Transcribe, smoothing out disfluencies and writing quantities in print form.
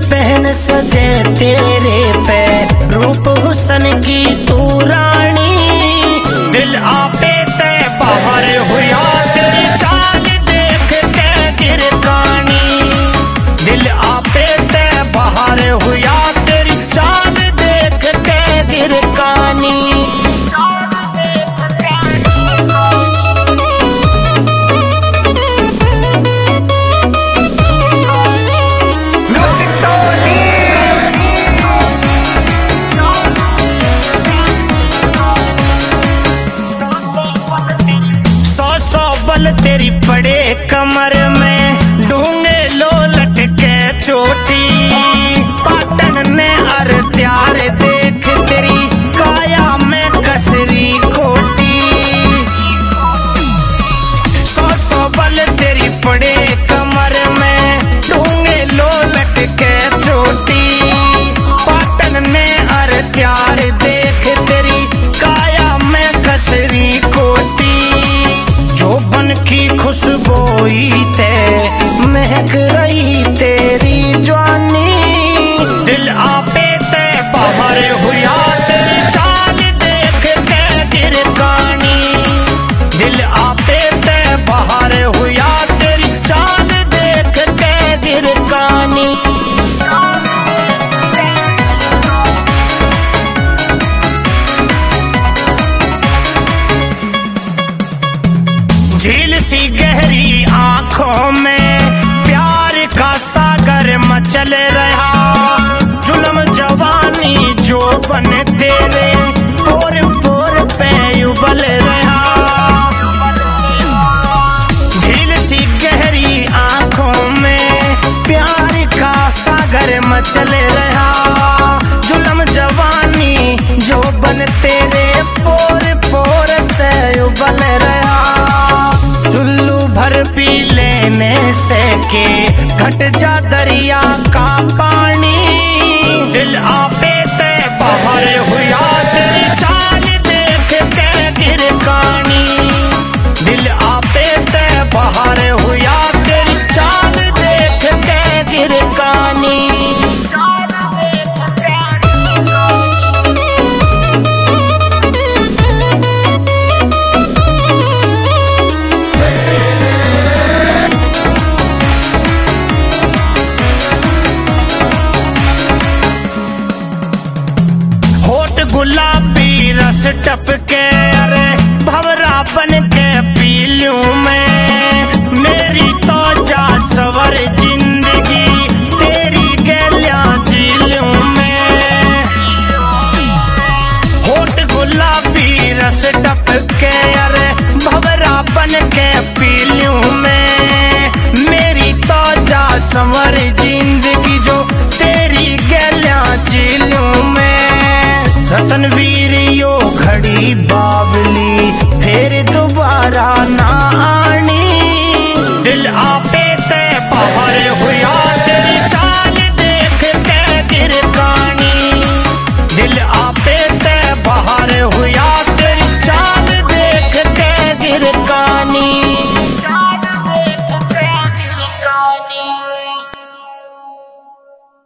पहन सजे तेरे पे रूप हुसन की तू रानी। दिल आपे ते बाहर हुआ तेरी चाल देख के गिरकानी। दिल आपे ते बाहर हुआ तेरी चाल देख के गिरकानी। तेरी पड़े कमर में ढूंगे लो लटके चोटी। पाटन ने अर त्यार देख तेरी काया में कसरी खोटी। सौ बल तेरी पड़े कमर में ढूंगे लो लटके चोटी। पाटन ने अर त्यार देख तेरी काया में कसरी खोटी। जोबन की खुशबोई ते महक रही तेरी जवानी। दिल आपे ते बाहर हुआ तेरी चाल देख के गिरकानी। दिल आपे ते बाहर हुआ तेरी चाल देख के गिरकानी। झील सी गहरी आंखों में प्यार का सागर मचल रहा। जुल्म जवानी जो बन तेरे पोर पोर पे उबल रहा। झील सी गहरी आंखों में प्यार का सागर मचल रहा। जुल्म जवानी जो बन तेरे पोर पोर पे उबल रहा। चुल्लू भर पी लेने से के घट जा दरिया का पानी। दिल आपे ते बाहर हुआ तेरी चाल देख के गिरकानी। दिल आपे ते बाहर हुआ तेरी चाल देख के गिरकानी। गुलाबी रस टपके अरे भवरा बन के पी लूं मैं। मेरी तो जा सवर जिंदगी तेरी गलियां जी लूं मैं। होठ गुलाबी रस टपके